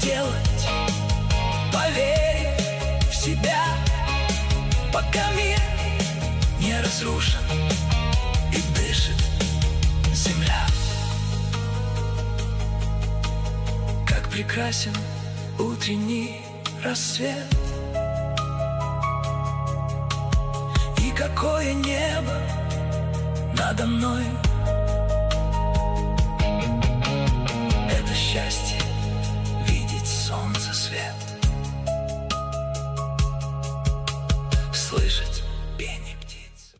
делать, поверив в себя, пока мир не разрушен и дышит земля. Как прекрасен утренний рассвет, и какое небо надо мной. Это счастье — видеть солнце свет.